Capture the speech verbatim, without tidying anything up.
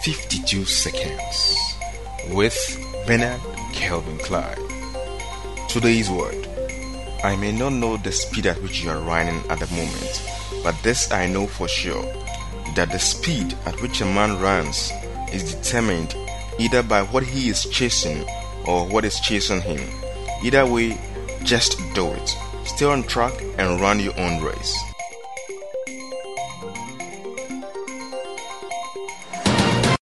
fifty-two seconds with Bernard Kelvin Clyde. Today's word. I may not know the speed at which you are running at the moment, but this I know for sure, that the speed at which a man runs is determined either by what he is chasing or what is chasing him. Either way, just do it. Stay on track and run your own race.